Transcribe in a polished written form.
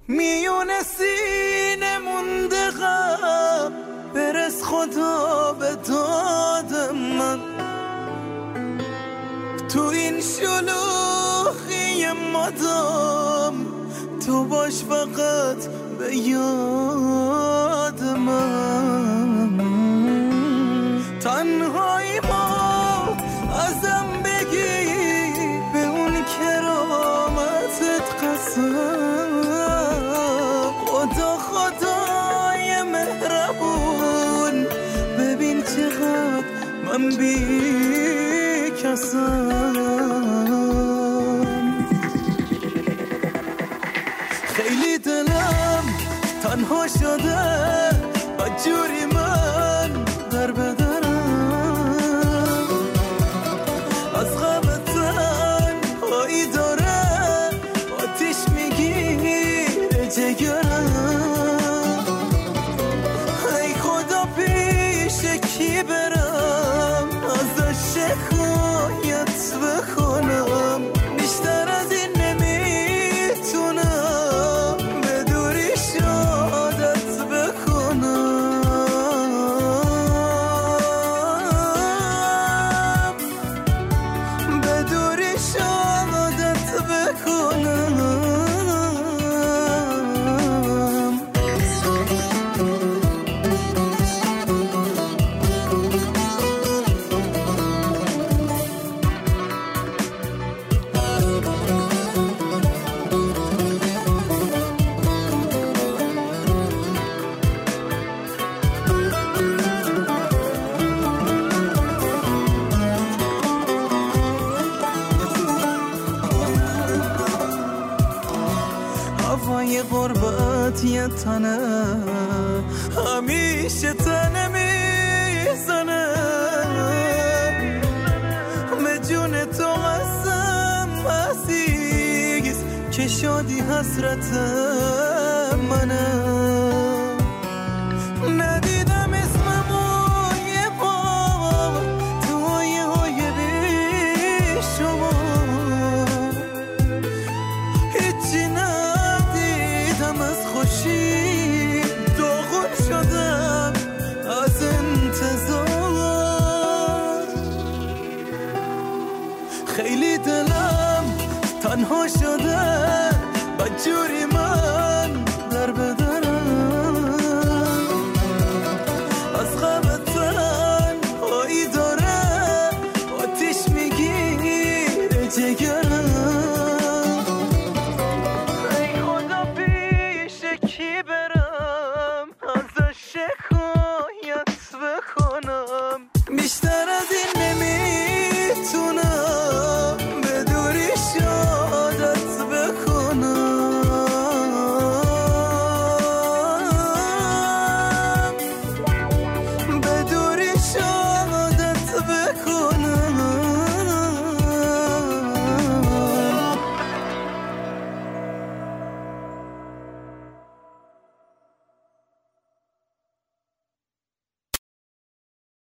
میون سینه مونده غم، برس خدا به داد من. تو این شلوغی مدام تو باش فقط به یاد من. تنهایی ما ازم بگی به اون کرامتت قسم. خدای مهربون ببین چقدر من بی کسم. خیلی دلم تنها شده بدجوری من در بدنم. از غم تنهایی داره آتیش میگیره جگرم. ای خدا پیش کی برم ازش شکایت بکنم. بیشتر از این نمیتونم به دوریش عادت بکنم. به دوریش عادت بکنم. هوای غربت یه تنه همیشه تنه میزنه. به جون تو قسم عزیز که شادی حسرت منه. ندیدم اسممو یه بار تو های بی شما. هیچی ندیدم از خوشی، داغون شدم از انتظار. خیلی دلم تنها شده بدجوری من در بدنم. از غم تنهایی داره آتیش میگیره جگر.